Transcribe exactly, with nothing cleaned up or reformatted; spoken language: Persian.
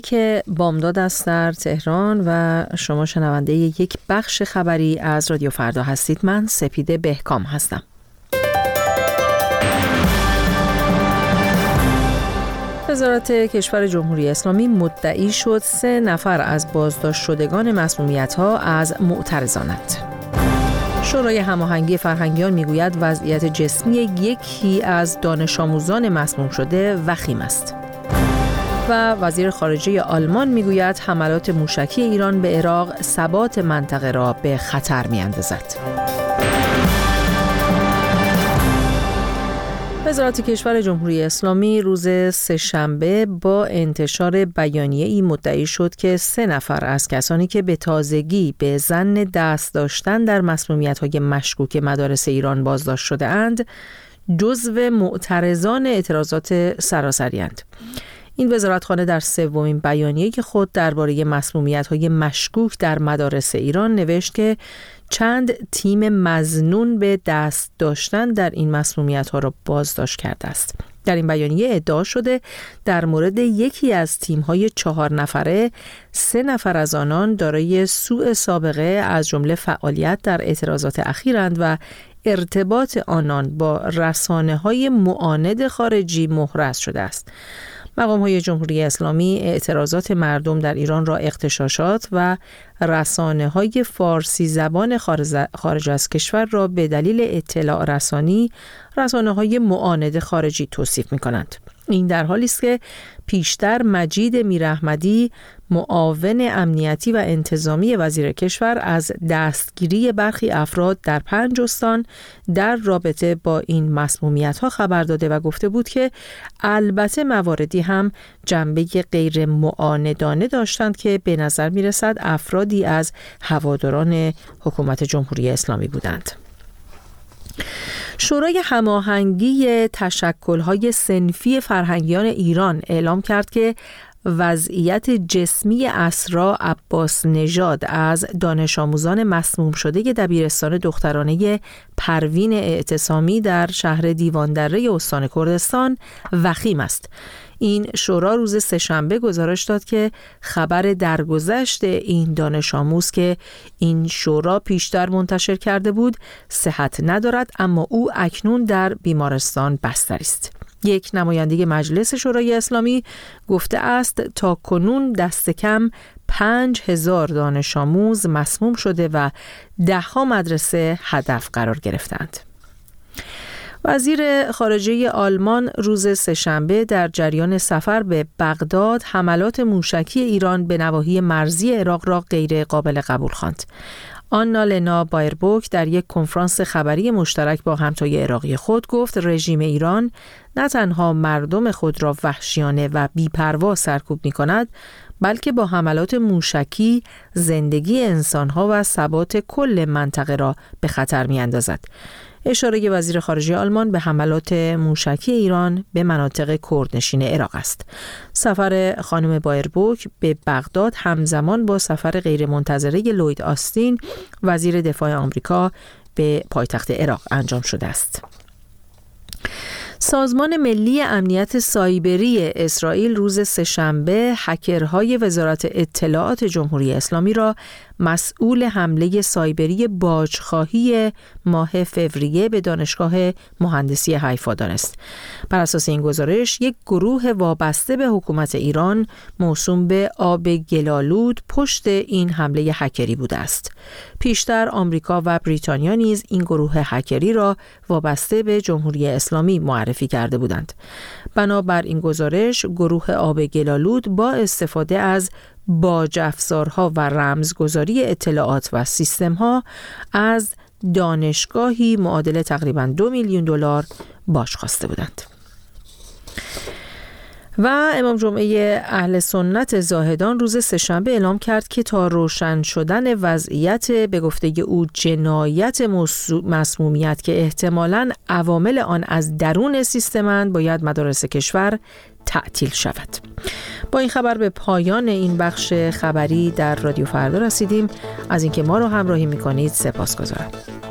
که بامداد است در تهران و شما شنونده یک بخش خبری از رادیو فردا هستید. من سپیده بهکام هستم. وزارت کشور جمهوری اسلامی مدعی شد سه نفر از بازداشت شدگان مسمومیت‌ها از معترضانند. شورای هماهنگی فرهنگیان میگوید وضعیت جسمی یکی از دانش آموزان مسموم شده وخیم است. و وزیر خارجه آلمان میگوید حملات موشکی ایران به عراق ثبات منطقه را به خطر میاندازد. وزارت کشور جمهوری اسلامی روز سه‌شنبه با انتشار بیانیه‌ای مدعی شد که سه نفر از کسانی که به تازگی به ظن دست داشتن در مسمومیت‌های مشکوک مدارس ایران بازداشت شده اند، جزو معترضان اعتراضات سراسری اند. این وزارتخانه در سومین بیانیه‌ای که خود درباره مسمومیت‌های مشکوک در مدارس ایران نوشت که چند تیم مظنون به دست داشتن در این مسمومیت‌ها را بازداشت کرده است. در این بیانیه ادعا شده در مورد یکی از تیم‌های چهار نفره، سه نفر از آنان دارای سوء سابقه از جمله فعالیت در اعتراضات اخیرند و ارتباط آنان با رسانه‌های معاند خارجی محرز شده است. مقام‌های جمهوری اسلامی اعتراضات مردم در ایران را اغتشاشات و رسانه‌های فارسی زبان خارج از کشور را به دلیل اطلاع رسانی رسانه‌های معاند خارجی توصیف می‌کنند. این در حالی است که پیشتر مجید میراحمدی، معاون امنیتی و انتظامی وزیر کشور، از دستگیری برخی افراد در پنج استان در رابطه با این مسمومیت‌ها خبر داده و گفته بود که البته مواردی هم جنبه غیر معاندانه داشتند که به نظر می‌رسد افرادی از هواداران حکومت جمهوری اسلامی بودند. شورای هماهنگی تشکل‌های صنفی فرهنگیان ایران اعلام کرد که وضعیت جسمی اسرا عباس نژاد از دانش آموزان مسموم شده دبیرستان دخترانه پروین اعتصامی در شهر دیواندره استان کردستان وخیم است. این شورا روز سه‌شنبه گزارش داد که خبر درگذشت این دانش آموز که این شورا پیشتر منتشر کرده بود صحت ندارد، اما او اکنون در بیمارستان بستری است. یک نماینده مجلس شورای اسلامی گفته است تا کنون دست کم پنج هزار دانش آموز مسموم شده و ده ها مدرسه هدف قرار گرفتند. وزیر خارجه آلمان روز سه‌شنبه در جریان سفر به بغداد حملات موشکی ایران به نواحی مرزی عراق را غیر قابل قبول خواند. آنالنا بایربوک در یک کنفرانس خبری مشترک با همتای عراقی خود گفت رژیم ایران نه تنها مردم خود را وحشیانه و بی‌پروا سرکوب می‌کند، بلکه با حملات موشکی زندگی انسان‌ها و ثبات کل منطقه را به خطر می‌اندازد. اشاره وزیر خارجه آلمان به حملات موشکی ایران به مناطق کردنشین عراق است. سفر خانم بایربوک به بغداد همزمان با سفر غیرمنتظره لوید آستین وزیر دفاع آمریکا به پایتخت عراق انجام شده است. سازمان ملی امنیت سایبری اسرائیل روز سه‌شنبه هکرهای وزارت اطلاعات جمهوری اسلامی را مسئول حمله سایبری باجخواهی ماه فوریه به دانشگاه مهندسی حیفا دانست. بر اساس این گزارش یک گروه وابسته به حکومت ایران موسوم به آب گلالود پشت این حمله هکری بوده است. پیشتر آمریکا و بریتانیا نیز این گروه هکری را وابسته به جمهوری اسلامی معرفی کرده بودند. بنابر این گزارش گروه آب گلالود با استفاده از باج افزارها و رمزگذاری اطلاعات و سیستم‌ها از دانشگاهی معادل تقریباً دو میلیون دلار باج خواسته بودند. و امام جمعه اهل سنت زاهدان روز سه‌شنبه اعلام کرد که تا روشن شدن وضعیت به گفته او جنایت مسمومیت که احتمالاً عوامل آن از درون سیستمند، باید مدارس کشور تعطیل شود. با این خبر به پایان این بخش خبری در رادیو فردا رسیدیم. از اینکه ما رو همراهی می‌کنید سپاسگزارم.